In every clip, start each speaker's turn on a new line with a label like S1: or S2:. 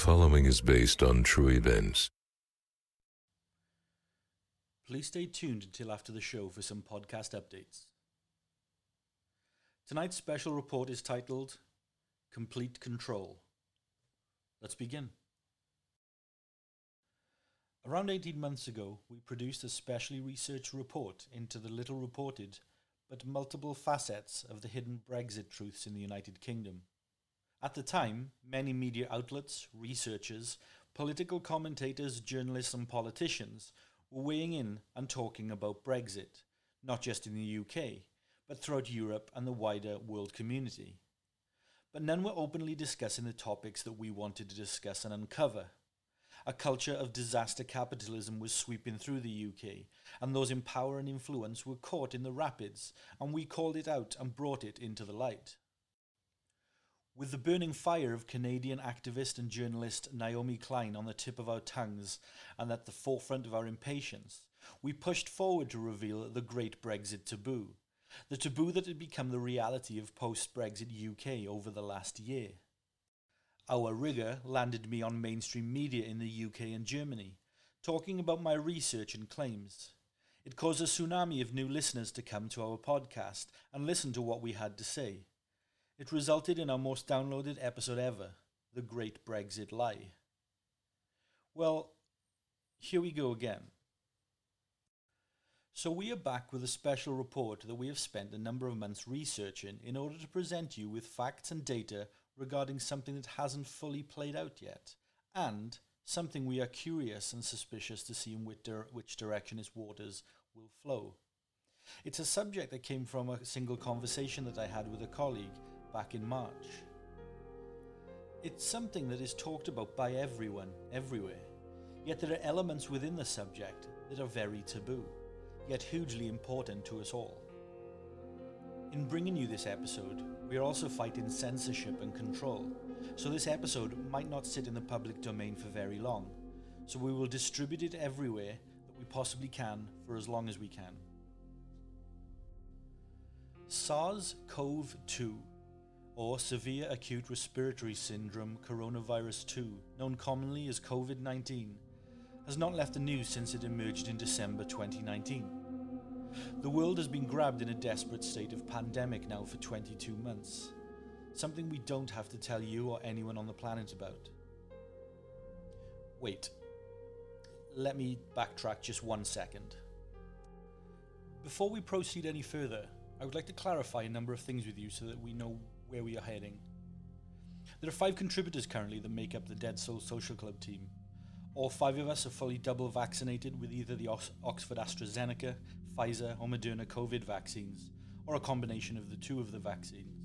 S1: following is based on true events.
S2: Please stay tuned until after the show for some podcast updates. Tonight's special report is titled Complete Control. Let's begin. Around 18 months ago, we produced a specially researched report into the little reported but multiple facets of the hidden Brexit truths in the United Kingdom. At the time, many media outlets, researchers, political commentators, journalists and politicians were weighing in and talking about Brexit, not just in the UK, but throughout Europe and the wider world community. But none were openly discussing the topics that we wanted to discuss and uncover. A culture of disaster capitalism was sweeping through the UK, and those in power and influence were caught in the rapids, and we called it out and brought it into the light. With the burning fire of Canadian activist and journalist Naomi Klein on the tip of our tongues and at the forefront of our impatience, we pushed forward to reveal the great Brexit taboo, the taboo that had become the reality of post-Brexit UK over the last year. Our rigour landed me on mainstream media in the UK and Germany, talking about my research and claims. It caused a tsunami of new listeners to come to our podcast and listen to what we had to say. It resulted in our most downloaded episode ever, The Great Brexit Lie. Well, here we go again. So we are back with a special report that we have spent a number of months researching in order to present you with facts and data regarding something that hasn't fully played out yet, and something we are curious and suspicious to see in which direction its waters will flow. It's a subject that came from a single conversation that I had with a colleague back in March. It's something that is talked about by everyone, everywhere, yet there are elements within the subject that are very taboo, yet hugely important to us all. In bringing you this episode, we are also fighting censorship and control, so this episode might not sit in the public domain for very long, so we will distribute it everywhere that we possibly can for as long as we can. SARS-CoV-2, or Severe Acute Respiratory Syndrome Coronavirus 2, known commonly as COVID-19, has not left the news since it emerged in December 2019. The world has been grabbed in a desperate state of pandemic now for 22 months, something we don't have to tell you or anyone on the planet about. Wait, let me backtrack just 1 second. Before we proceed any further, I would like to clarify a number of things with you so that we know where we are heading. There are 5 contributors currently that make up the Dead Souls Social Club team. All 5 of us are fully double vaccinated with either the Oxford AstraZeneca, Pfizer or Moderna COVID vaccines, or a combination of the 2 of the vaccines.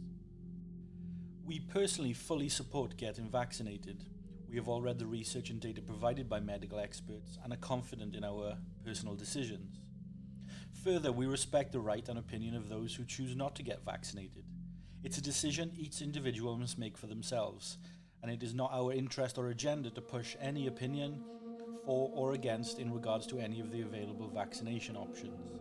S2: We personally fully support getting vaccinated. We have all read the research and data provided by medical experts and are confident in our personal decisions. Further, we respect the right and opinion of those who choose not to get vaccinated. It's a decision each individual must make for themselves, and it is not our interest or agenda to push any opinion for or against in regards to any of the available vaccination options.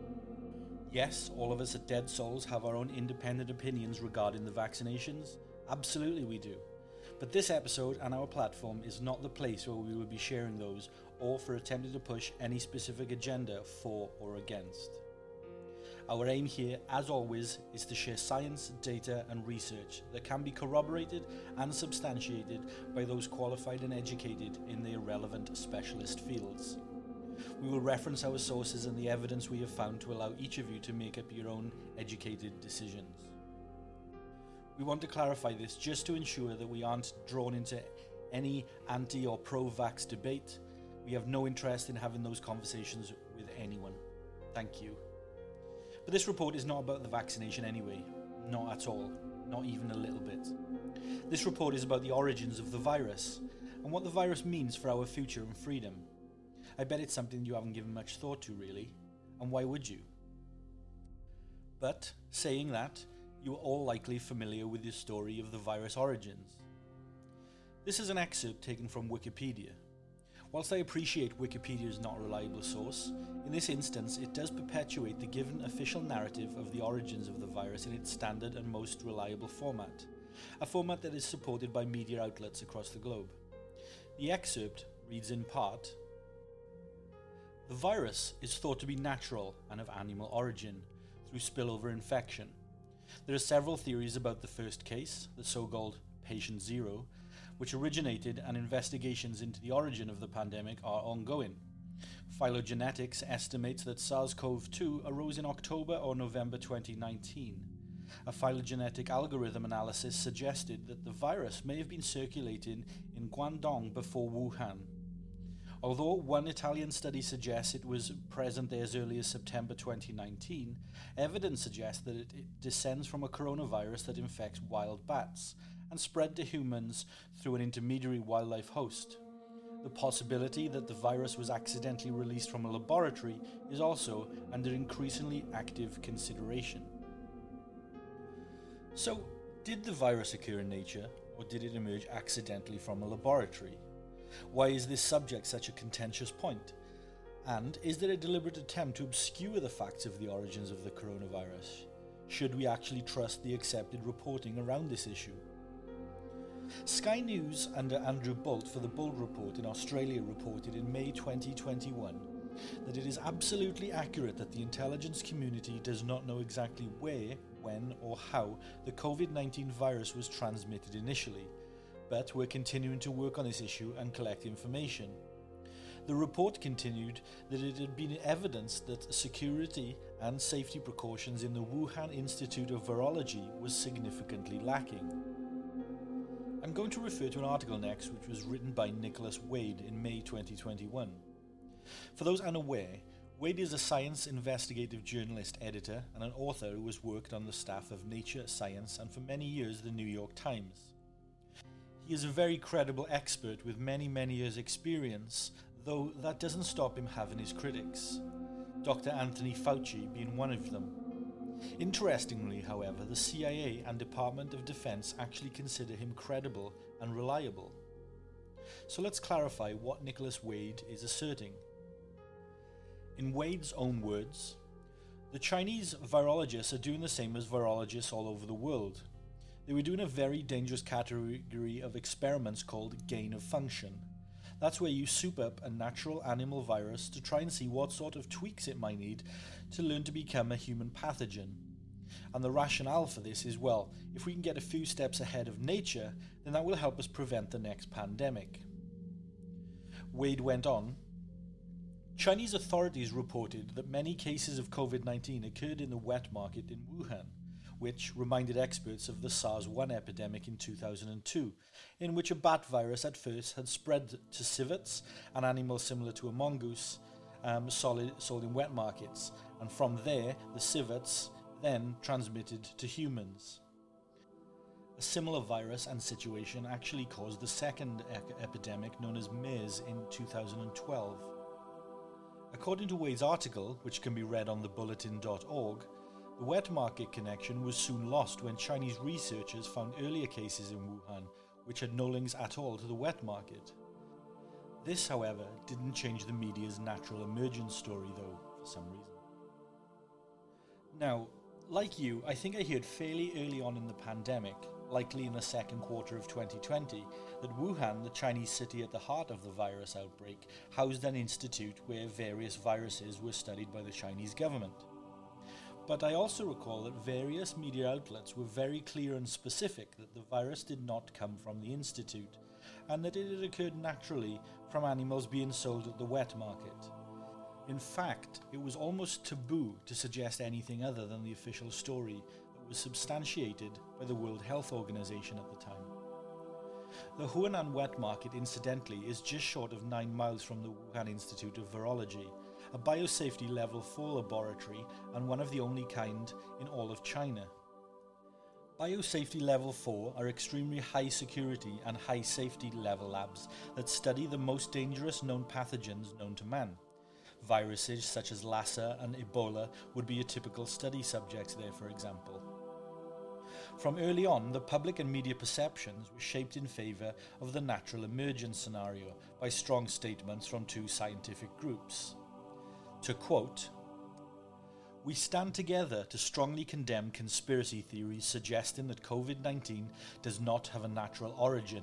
S2: Yes, all of us at Dead Souls have our own independent opinions regarding the vaccinations. Absolutely we do. But this episode and our platform is not the place where we will be sharing those or for attempting to push any specific agenda for or against. Our aim here, as always, is to share science, data and research that can be corroborated and substantiated by those qualified and educated in their relevant specialist fields. We will reference our sources and the evidence we have found to allow each of you to make up your own educated decisions. We want to clarify this just to ensure that we aren't drawn into any anti or pro-vax debate. We have no interest in having those conversations with anyone. Thank you. But this report is not about the vaccination anyway. Not at all. Not even a little bit. This report is about the origins of the virus and what the virus means for our future and freedom. I bet it's something you haven't given much thought to, really. And why would you? But, saying that, you are all likely familiar with the story of the virus origins. This is an excerpt taken from Wikipedia. Whilst I appreciate Wikipedia is not a reliable source, in this instance it does perpetuate the given official narrative of the origins of the virus in its standard and most reliable format, a format that is supported by media outlets across the globe. The excerpt reads in part, "The virus is thought to be natural and of animal origin through spillover infection. There are several theories about the first case, the so-called Patient Zero, which originated, and investigations into the origin of the pandemic are ongoing. Phylogenetics estimates that SARS-CoV-2 arose in October or November 2019. A phylogenetic algorithm analysis suggested that the virus may have been circulating in Guangdong before Wuhan. Although one Italian study suggests it was present there as early as September 2019, evidence suggests that it descends from a coronavirus that infects wild bats and spread to humans through an intermediary wildlife host. The possibility that the virus was accidentally released from a laboratory is also under increasingly active consideration." So, did the virus occur in nature, or did it emerge accidentally from a laboratory? Why is this subject such a contentious point? And is there a deliberate attempt to obscure the facts of the origins of the coronavirus? Should we actually trust the accepted reporting around this issue? Sky News under Andrew Bolt for the Bolt Report in Australia reported in May 2021 that it is absolutely accurate that the intelligence community does not know exactly where, when or how the COVID-19 virus was transmitted initially, but we're continuing to work on this issue and collect information. The report continued that it had been evidence that security and safety precautions in the Wuhan Institute of Virology was significantly lacking. I'm going to refer to an article next which was written by Nicholas Wade in May 2021. For those unaware, Wade is a science investigative journalist editor and an author who has worked on the staff of Nature, Science and for many years the New York Times. He is a very credible expert with many years experience, though that doesn't stop him having his critics, Dr. Anthony Fauci being one of them. Interestingly, however, the CIA and Department of Defense actually consider him credible and reliable. So let's clarify what Nicholas Wade is asserting. In Wade's own words, the Chinese virologists are doing the same as virologists all over the world. They were doing a very dangerous category of experiments called gain of function. That's where you soup up a natural animal virus to try and see what sort of tweaks it might need to learn to become a human pathogen. And the rationale for this is, well, if we can get a few steps ahead of nature, then that will help us prevent the next pandemic. Wade went on, Chinese authorities reported that many cases of COVID-19 occurred in the wet market in Wuhan, which reminded experts of the SARS-1 epidemic in 2002, in which a bat virus at first had spread to civets, an animal similar to a mongoose, sold in wet markets, and from there the civets then transmitted to humans. A similar virus and situation actually caused the second epidemic known as MERS in 2012. According to Wade's article, which can be read on thebulletin.org, the wet market connection was soon lost when Chinese researchers found earlier cases in Wuhan which had no links at all to the wet market. This, however, didn't change the media's natural emergence story though, for some reason. Now, like you, I think I heard fairly early on in the pandemic, likely in the second quarter of 2020, that Wuhan, the Chinese city at the heart of the virus outbreak, housed an institute where various viruses were studied by the Chinese government. But I also recall that various media outlets were very clear and specific that the virus did not come from the institute, and that it had occurred naturally from animals being sold at the wet market. In fact, it was almost taboo to suggest anything other than the official story that was substantiated by the World Health Organization at the time. The Huanan wet market, incidentally, is just short of 9 miles from the Wuhan Institute of Virology, a biosafety level 4 laboratory and one of the only kind in all of China. Biosafety level 4 are extremely high security and high safety level labs that study the most dangerous known pathogens known to man. Viruses such as Lassa and Ebola would be a typical study subjects there, for example. From early on, the public and media perceptions were shaped in favour of the natural emergence scenario by strong statements from two scientific groups. To quote, "We stand together to strongly condemn conspiracy theories suggesting that COVID-19 does not have a natural origin,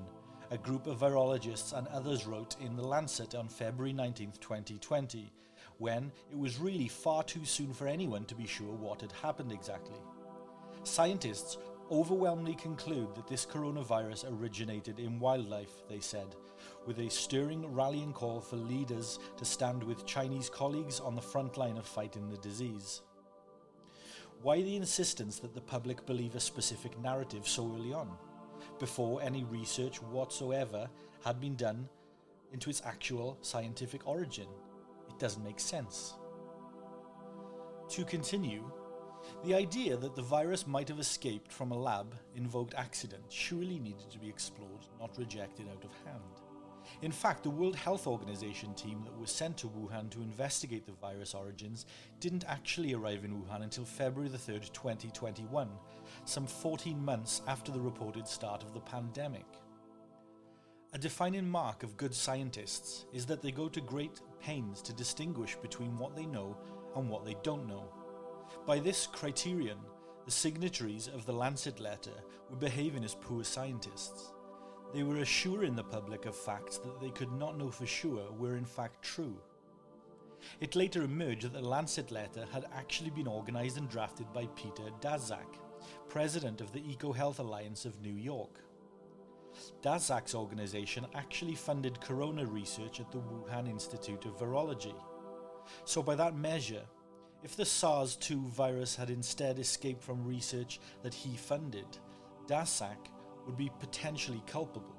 S2: a group of virologists and others wrote in The Lancet on February 19, 2020, when it was really far too soon for anyone to be sure what had happened exactly. Scientists overwhelmingly conclude that this coronavirus originated in wildlife, they said, with a stirring rallying call for leaders to stand with Chinese colleagues on the front line of fighting the disease. Why the insistence that the public believe a specific narrative so early on, before any research whatsoever had been done into its actual scientific origin? It doesn't make sense. To continue, the idea that the virus might have escaped from a lab-invoked accident surely needed to be explored, not rejected out of hand. In fact, the World Health Organization team that was sent to Wuhan to investigate the virus origins didn't actually arrive in Wuhan until February the 3rd, 2021, some 14 months after the reported start of the pandemic. A defining mark of good scientists is that they go to great pains to distinguish between what they know and what they don't know. By this criterion, the signatories of the Lancet letter were behaving as poor scientists. They were assuring the public of facts that they could not know for sure were in fact true. It later emerged that the Lancet letter had actually been organised and drafted by Peter Daszak, president of the EcoHealth Alliance of New York. Daszak's organisation actually funded corona research at the Wuhan Institute of Virology. So by that measure, if the SARS-2 virus had instead escaped from research that he funded, Daszak would be potentially culpable.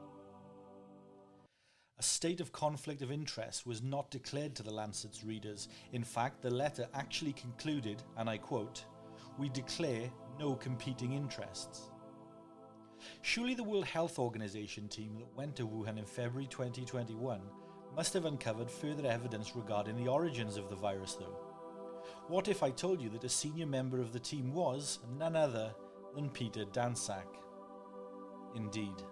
S2: A state of conflict of interest was not declared to the Lancet's readers. In fact, the letter actually concluded, and I quote, "We declare no competing interests." Surely the World Health Organization team that went to Wuhan in February 2021 must have uncovered further evidence regarding the origins of the virus though. What if I told you that a senior member of the team was none other than Peter Daszak? Indeed.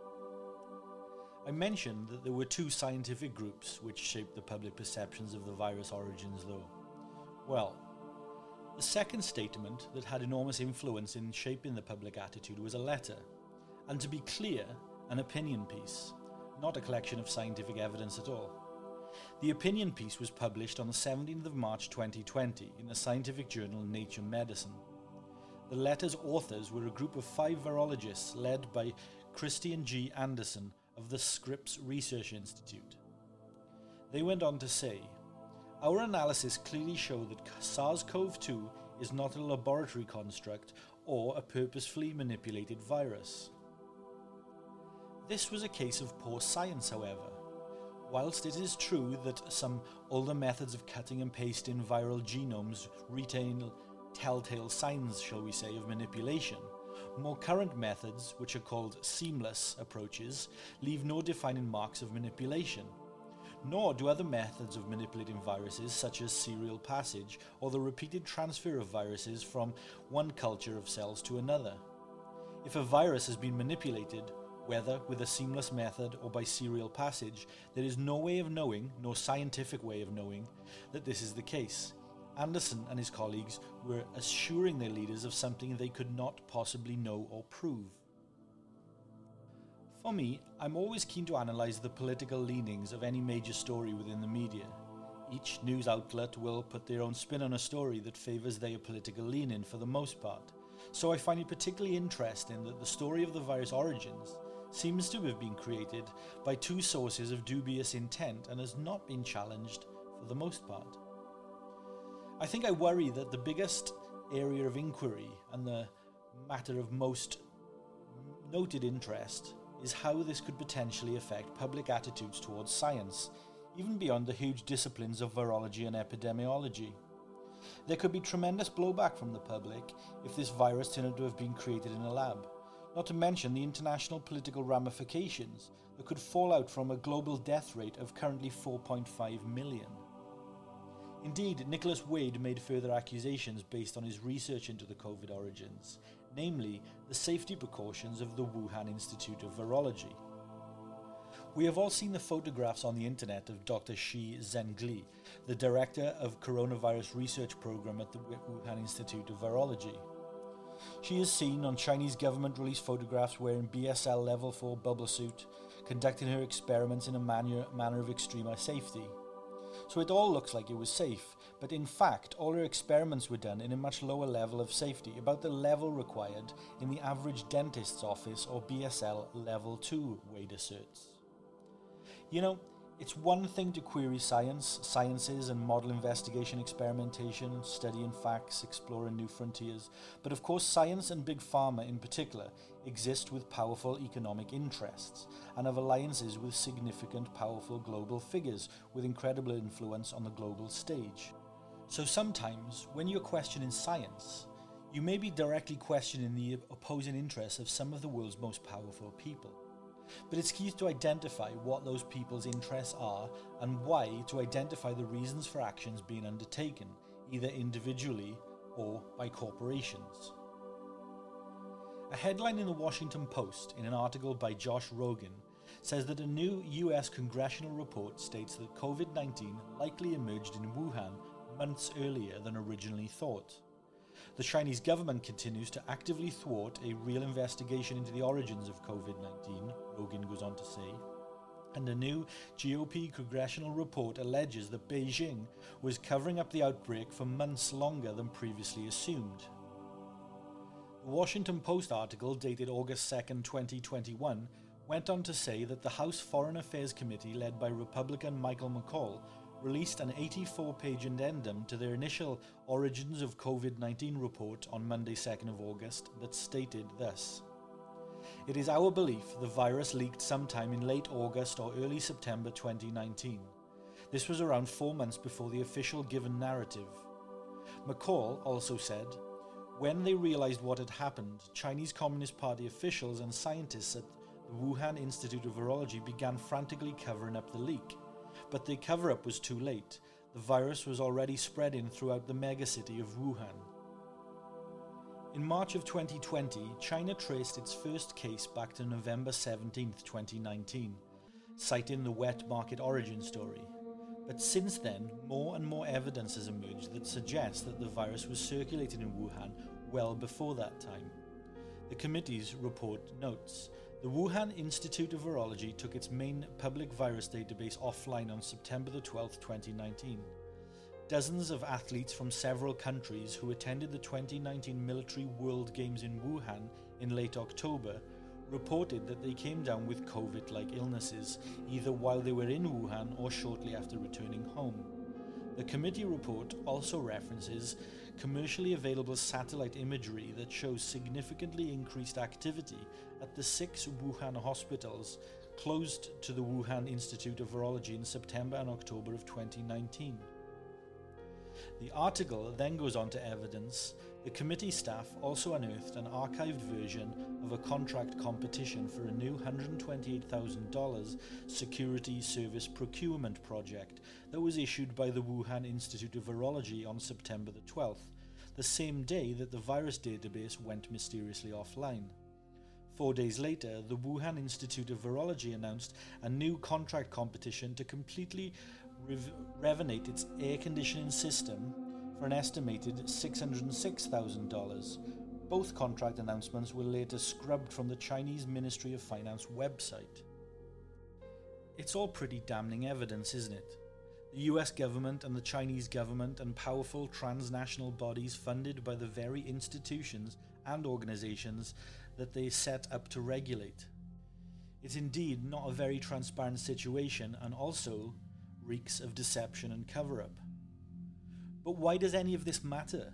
S2: I mentioned that there were two scientific groups which shaped the public perceptions of the virus origins though. Well, the second statement that had enormous influence in shaping the public attitude was a letter, and to be clear, an opinion piece, not a collection of scientific evidence at all. The opinion piece was published on the 17th of March 2020 in the scientific journal Nature Medicine. The letter's authors were a group of 5 virologists led by Christian G. Anderson of the Scripps Research Institute. They went on to say, "Our analysis clearly showed that SARS-CoV-2 is not a laboratory construct or a purposefully manipulated virus." This was a case of poor science, however. Whilst it is true that some older methods of cutting and pasting viral genomes retain telltale signs, shall we say, of manipulation, more current methods, which are called seamless approaches, leave no defining marks of manipulation. Nor do other methods of manipulating viruses, such as serial passage or the repeated transfer of viruses from one culture of cells to another. If a virus has been manipulated, whether with a seamless method or by serial passage, there is no way of knowing, no scientific way of knowing, that this is the case. Anderson and his colleagues were assuring their leaders of something they could not possibly know or prove. For me, I'm always keen to analyse the political leanings of any major story within the media. Each news outlet will put their own spin on a story that favours their political leaning for the most part. So I find it particularly interesting that the story of the virus origins seems to have been created by 2 sources of dubious intent and has not been challenged for the most part. I think I worry that the biggest area of inquiry and the matter of most noted interest is how this could potentially affect public attitudes towards science, even beyond the huge disciplines of virology and epidemiology. There could be tremendous blowback from the public if this virus turned out to have been created in a lab, not to mention the international political ramifications that could fall out from a global death rate of currently 4.5 million. Indeed, Nicholas Wade made further accusations based on his research into the COVID origins, namely the safety precautions of the Wuhan Institute of Virology. We have all seen the photographs on the internet of Dr. Shi Zhengli, the director of coronavirus research program at the Wuhan Institute of Virology. She is seen on Chinese government released photographs wearing BSL level 4 bubble suit, conducting her experiments in a manner of extreme safety. So it all looks like it was safe, but in fact all her experiments were done in a much lower level of safety, about the level required in the average dentist's office or BSL level 2, Wade asserts. You know, it's one thing to query sciences and model investigation, experimentation, studying facts, exploring new frontiers, but of course science and big pharma in particular exist with powerful economic interests and have alliances with significant powerful global figures with incredible influence on the global stage. So sometimes when you're questioning science, you may be directly questioning the opposing interests of some of the world's most powerful people. But it's key to identify what those people's interests are and why, to identify the reasons for actions being undertaken, either individually or by corporations. A headline in the Washington Post, in an article by Josh Rogin, says that a new US congressional report states that COVID-19 likely emerged in Wuhan months earlier than originally thought. The Chinese government continues to actively thwart a real investigation into the origins of COVID-19, Rogin goes on to say, and a new GOP congressional report alleges that Beijing was covering up the outbreak for months longer than previously assumed. The Washington Post article, dated August 2nd, 2021, went on to say that the House Foreign Affairs Committee, led by Republican Michael McCaul, released an 84-page addendum to their initial Origins of COVID-19 report on Monday 2nd of August that stated thus: "It is our belief the virus leaked sometime in late August or early September 2019. This was around 4 months before the official given narrative." McCaul also said, "When they realized what had happened, Chinese Communist Party officials and scientists at the Wuhan Institute of Virology began frantically covering up the leak. But the cover-up was too late. The virus was already spreading throughout the megacity of Wuhan." In March of 2020, China traced its first case back to November 17, 2019, citing the wet market origin story. But since then, more and more evidence has emerged that suggests that the virus was circulating in Wuhan well before that time. The committee's report notes, the Wuhan Institute of Virology took its main public virus database offline on September 12, 2019. Dozens of athletes from several countries who attended the 2019 Military World Games in Wuhan in late October reported that they came down with COVID-like illnesses, either while they were in Wuhan or shortly after returning home. The committee report also references commercially available satellite imagery that shows significantly increased activity at the 6 Wuhan hospitals closed to the Wuhan Institute of Virology in September and October of 2019. The article then goes on to evidence the committee staff also unearthed an archived version of a contract competition for a new $128,000 security service procurement project that was issued by the Wuhan Institute of Virology on September the 12th, the same day that the virus database went mysteriously offline. 4 days later, the Wuhan Institute of Virology announced a new contract competition to completely renovate its air conditioning system for an estimated $606,000. Both contract announcements were later scrubbed from the Chinese Ministry of Finance website. It's all pretty damning evidence, isn't it? The US government and the Chinese government and powerful transnational bodies funded by the very institutions and organizations that they set up to regulate. It's indeed not a very transparent situation and also reeks of deception and cover-up. But why does any of this matter?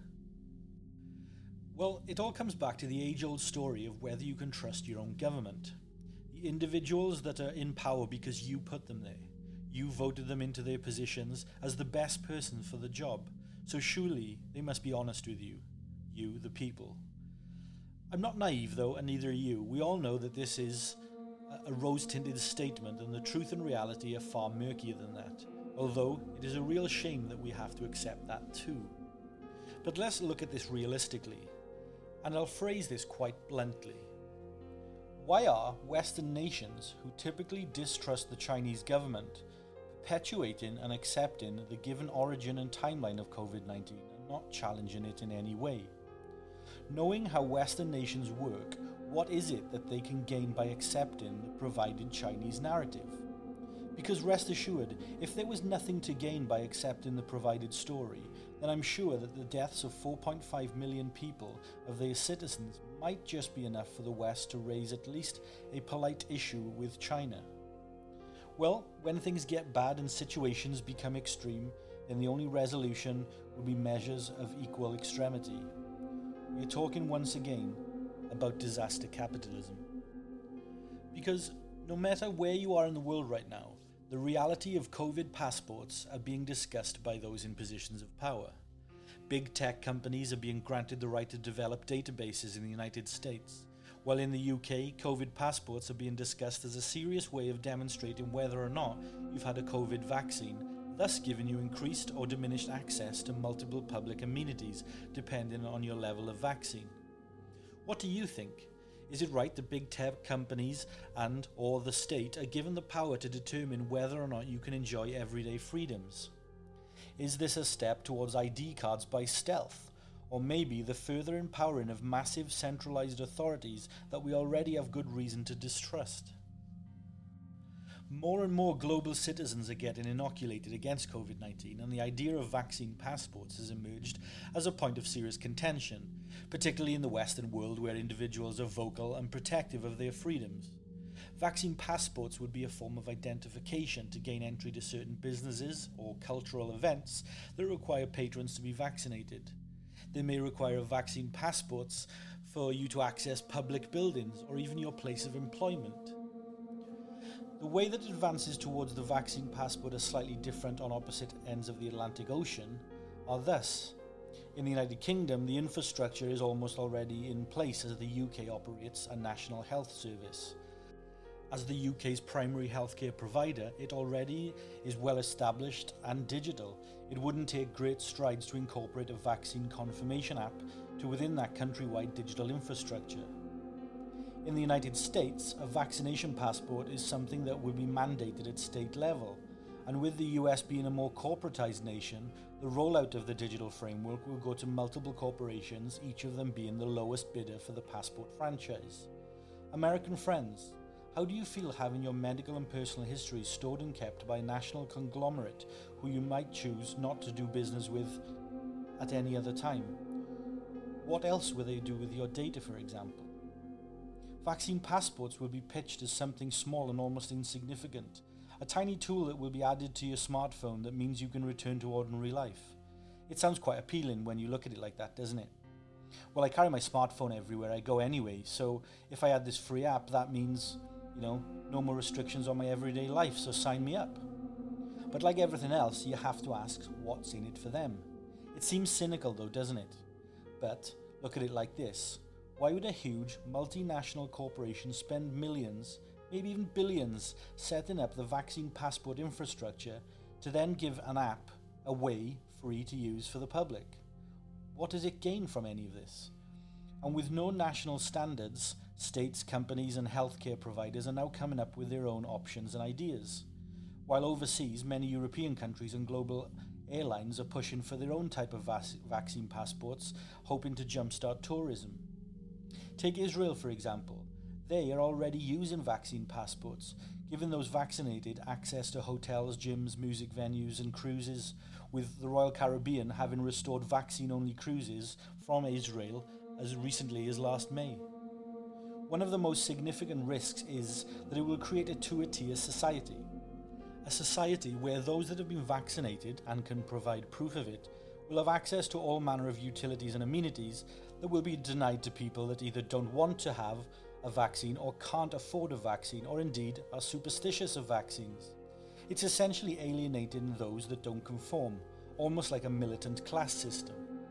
S2: Well, it all comes back to the age-old story of whether you can trust your own government. The individuals that are in power because you put them there. You voted them into their positions as the best person for the job, so surely they must be honest with you, the people. I'm not naive though, and neither are you. We all know that this is a rose-tinted statement and the truth and reality are far murkier than that, although it is a real shame that we have to accept that too. But let's look at this realistically, and I'll phrase this quite bluntly. Why are Western nations, who typically distrust the Chinese government, perpetuating and accepting the given origin and timeline of COVID-19 and not challenging it in any way? Knowing how Western nations work, What is it that they can gain by accepting the provided Chinese narrative? Because rest assured, if there was nothing to gain by accepting the provided story, then I'm sure that the deaths of 4.5 million people, of their citizens, might just be enough for the West to raise at least a polite issue with China. Well, when things get bad and situations become extreme, then the only resolution will be measures of equal extremity. We are talking once again about disaster capitalism. Because no matter where you are in the world right now, the reality of COVID passports are being discussed by those in positions of power. Big tech companies are being granted the right to develop databases in the United States, while in the UK, COVID passports are being discussed as a serious way of demonstrating whether or not you've had a COVID vaccine, thus giving you increased or diminished access to multiple public amenities depending on your level of vaccine. What do you think? Is it right that big tech companies and or the state are given the power to determine whether or not you can enjoy everyday freedoms? Is this a step towards ID cards by stealth, or maybe the further empowering of massive centralized authorities that we already have good reason to distrust? More and more global citizens are getting inoculated against COVID-19, and the idea of vaccine passports has emerged as a point of serious contention, particularly in the Western world where individuals are vocal and protective of their freedoms. Vaccine passports would be a form of identification to gain entry to certain businesses or cultural events that require patrons to be vaccinated. They may require vaccine passports for you to access public buildings or even your place of employment. The way that advances towards the vaccine passport are slightly different on opposite ends of the Atlantic Ocean are thus: in the United Kingdom, the infrastructure is almost already in place as the UK operates a national health service. As the UK's primary healthcare provider, it already is well established and digital. It wouldn't take great strides to incorporate a vaccine confirmation app to within that countrywide digital infrastructure. In the United States, a vaccination passport is something that will be mandated at state level, and with the US being a more corporatized nation, the rollout of the digital framework will go to multiple corporations, each of them being the lowest bidder for the passport franchise. American friends, how do you feel having your medical and personal history stored and kept by a national conglomerate who you might choose not to do business with at any other time? What else will they do with your data, for example? Vaccine passports will be pitched as something small and almost insignificant, a tiny tool that will be added to your smartphone that means you can return to ordinary life. It sounds quite appealing when you look at it like that, doesn't it? Well, I carry my smartphone everywhere I go anyway, so if I add this free app, that means, no more restrictions on my everyday life, so sign me up. But like everything else, you have to ask what's in it for them. It seems cynical though, doesn't it? But look at it like this. Why would a huge multinational corporation spend millions, maybe even billions, setting up the vaccine passport infrastructure to then give an app away free to use for the public? What does it gain from any of this? And with no national standards, states, companies and healthcare providers are now coming up with their own options and ideas. While overseas, many European countries and global airlines are pushing for their own type of vaccine passports, hoping to jumpstart tourism. Take Israel, for example. They are already using vaccine passports, giving those vaccinated access to hotels, gyms, music venues and cruises, with the Royal Caribbean having restored vaccine-only cruises from Israel as recently as last May. One of the most significant risks is that it will create a two-tier society. A society where those that have been vaccinated and can provide proof of it will have access to all manner of utilities and amenities that will be denied to people that either don't want to have a vaccine or can't afford a vaccine or indeed are superstitious of vaccines. It's essentially alienating those that don't conform, almost like a militant class system.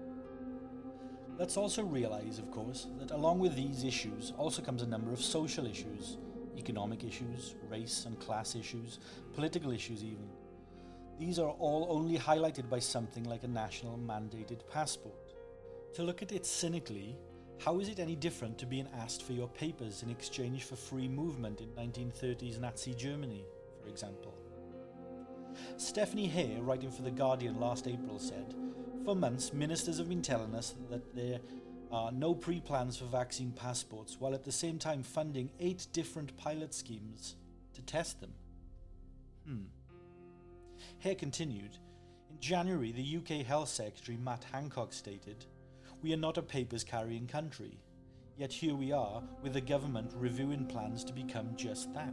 S2: Let's also realise, of course, that along with these issues also comes a number of social issues, economic issues, race and class issues, political issues even. These are all only highlighted by something like a national mandated passport. To look at it cynically, how is it any different to being asked for your papers in exchange for free movement in 1930s Nazi Germany, for example? Stephanie Hare, writing for The Guardian last April, said, "For months, ministers have been telling us that there are no pre-plans for vaccine passports, while at the same time funding 8 different pilot schemes to test them. Hare continued, in January, the UK Health Secretary Matt Hancock stated, "We are not a papers-carrying country, yet here we are with the government reviewing plans to become just that."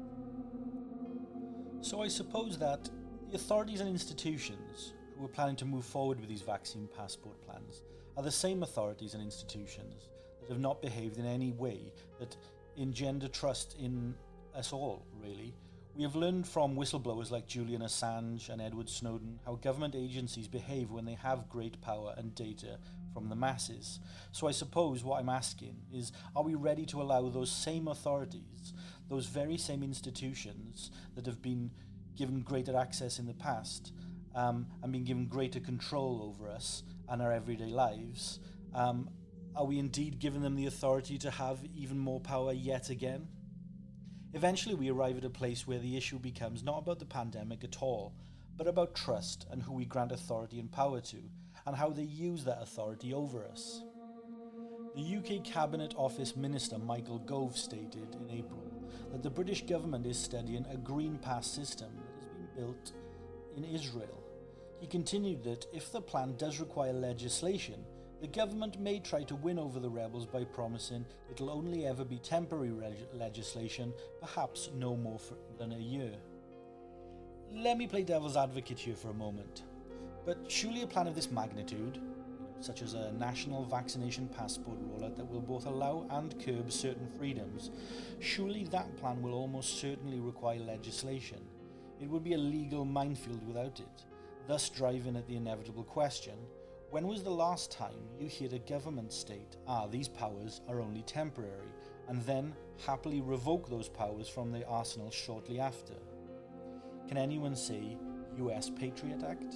S2: So I suppose that the authorities and institutions who are planning to move forward with these vaccine passport plans are the same authorities and institutions that have not behaved in any way that engender trust in us all, really. We have learned from whistleblowers like Julian Assange and Edward Snowden how government agencies behave when they have great power and data from the masses. So I suppose what I'm asking is, are we ready to allow those same authorities, those very same institutions that have been given greater access in the past and been given greater control over us and our everyday lives, are we indeed giving them the authority to have even more power yet again? Eventually we arrive at a place where the issue becomes not about the pandemic at all, but about trust and who we grant authority and power to, and how they use that authority over us. The UK Cabinet Office Minister Michael Gove stated in April that the British government is studying a Green Pass system that has been built in Israel. He continued that if the plan does require legislation, the government may try to win over the rebels by promising it'll only ever be temporary legislation, perhaps no more than a year. Let me play devil's advocate here for a moment. But surely a plan of this magnitude, such as a national vaccination passport rollout that will both allow and curb certain freedoms, surely that plan will almost certainly require legislation. It would be a legal minefield without it, thus driving at the inevitable question: when was the last time you heard a government state, these powers are only temporary, and then happily revoke those powers from their arsenal shortly after? Can anyone say US Patriot Act?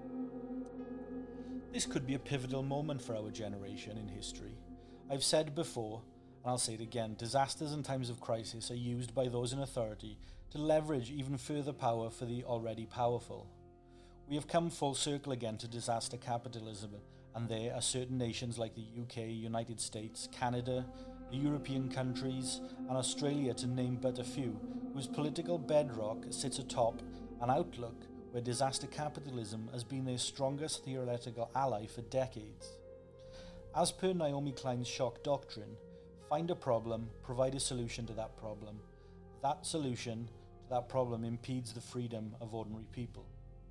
S2: This could be a pivotal moment for our generation in history. I've said before, and I'll say it again, disasters and times of crisis are used by those in authority to leverage even further power for the already powerful. We have come full circle again to disaster capitalism, and there are certain nations like the UK, United States, Canada, the European countries, and Australia, to name but a few, whose political bedrock sits atop an outlook where disaster capitalism has been their strongest theoretical ally for decades. As per Naomi Klein's shock doctrine, find a problem, provide a solution to that problem. That solution to that problem impedes the freedom of ordinary people.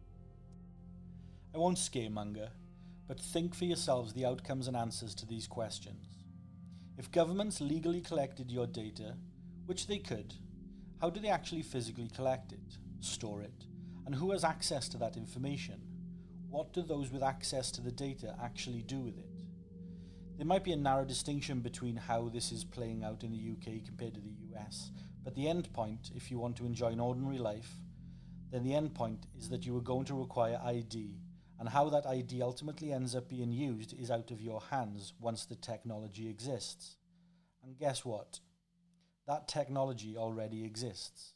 S2: I won't scaremonger, but think for yourselves the outcomes and answers to these questions. If governments legally collected your data, which they could, how do they actually physically collect it, store it, and who has access to that information? What do those with access to the data actually do with it? There might be a narrow distinction between how this is playing out in the UK compared to the US, but the end point, if you want to enjoy an ordinary life, then the end point is that you are going to require ID, and how that ID ultimately ends up being used is out of your hands once the technology exists. And guess what? That technology already exists.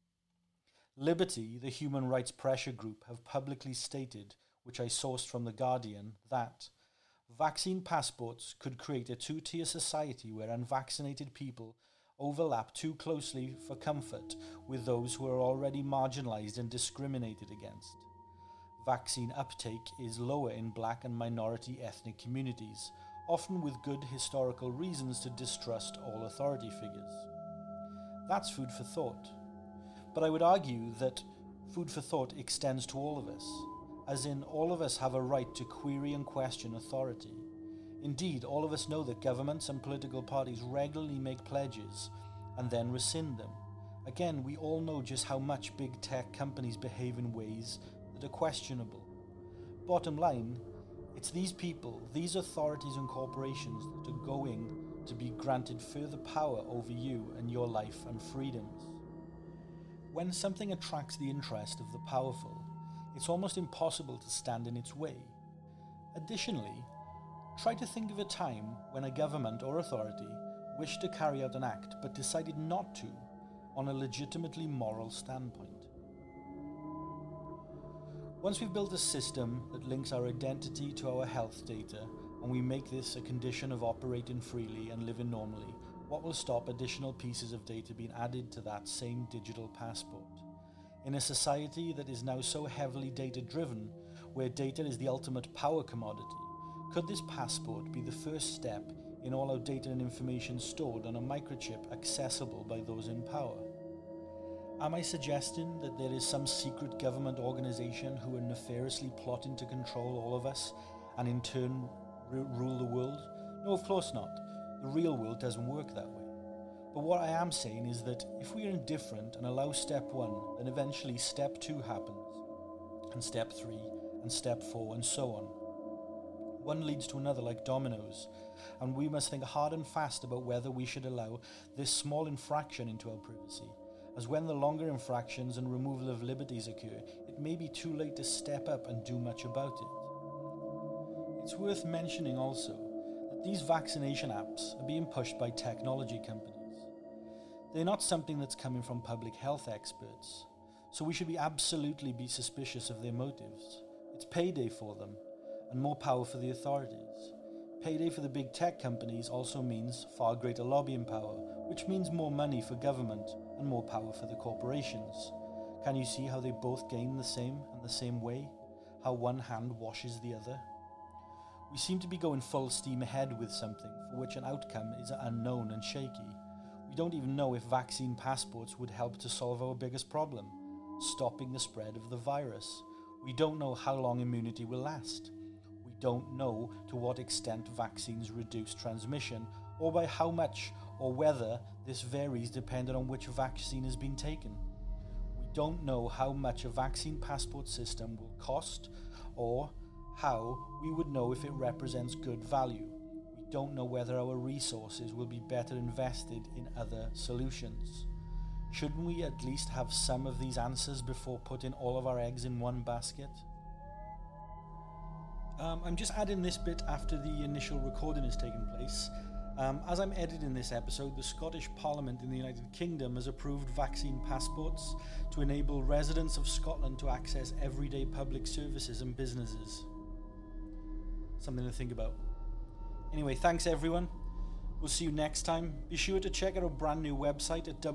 S2: Liberty, the human rights pressure group, have publicly stated, which I sourced from The Guardian, that vaccine passports could create a two-tier society where unvaccinated people overlap too closely for comfort with those who are already marginalized and discriminated against. Vaccine uptake is lower in black and minority ethnic communities, often with good historical reasons to distrust all authority figures. That's food for thought. But I would argue that food for thought extends to all of us, as in all of us have a right to query and question authority. Indeed, all of us know that governments and political parties regularly make pledges and then rescind them. Again, we all know just how much big tech companies behave in ways that are questionable. Bottom line, it's these people, these authorities and corporations that are going to be granted further power over you and your life and freedoms. When something attracts the interest of the powerful, it's almost impossible to stand in its way. Additionally, try to think of a time when a government or authority wished to carry out an act but decided not to on a legitimately moral standpoint. Once we've built a system that links our identity to our health data and we make this a condition of operating freely and living normally, what will stop additional pieces of data being added to that same digital passport? In a society that is now so heavily data-driven, where data is the ultimate power commodity, could this passport be the first step in all our data and information stored on a microchip accessible by those in power? Am I suggesting that there is some secret government organization who are nefariously plotting to control all of us and in turn rule the world? No, of course not. The real world doesn't work that way. But what I am saying is that if we are indifferent and allow step 1, then eventually step 2 happens, and step 3, and step 4, and so on. One leads to another like dominoes, and we must think hard and fast about whether we should allow this small infraction into our privacy, as when the longer infractions and removal of liberties occur, it may be too late to step up and do much about it. It's worth mentioning also that these vaccination apps are being pushed by technology companies. They're not something that's coming from public health experts, so we should absolutely be suspicious of their motives. It's payday for them, and more power for the authorities. Payday for the big tech companies also means far greater lobbying power, which means more money for government and more power for the corporations. Can you see how they both gain the same and the same way? How one hand washes the other? We seem to be going full steam ahead with something for which an outcome is unknown and shaky. We don't even know if vaccine passports would help to solve our biggest problem, stopping the spread of the virus. We don't know how long immunity will last. We don't know to what extent vaccines reduce transmission, or by how much, or whether this varies depending on which vaccine has been taken. We don't know how much a vaccine passport system will cost, or how we would know if it represents good value. We don't know whether our resources will be better invested in other solutions. Shouldn't we at least have some of these answers before putting all of our eggs in one basket? I'm just adding this bit after the initial recording has taken place. As I'm editing this episode, the Scottish Parliament in the United Kingdom has approved vaccine passports to enable residents of Scotland to access everyday public services and businesses. Something to think about. Anyway, thanks everyone. We'll see you next time. Be sure to check out our brand new website at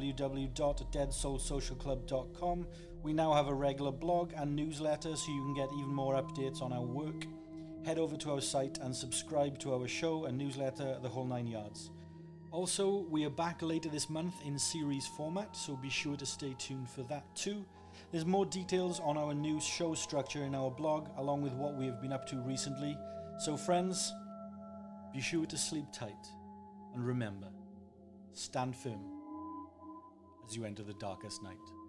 S2: www.deadsoulsocialclub.com. We now have a regular blog and newsletter so you can get even more updates on our work. Head over to our site and subscribe to our show and newsletter, the whole 9 yards. Also, we are back later this month in series format, so be sure to stay tuned for that too. There's more details on our new show structure in our blog, along with what we have been up to recently. So friends, be sure to sleep tight. And remember, stand firm as you enter the darkest night.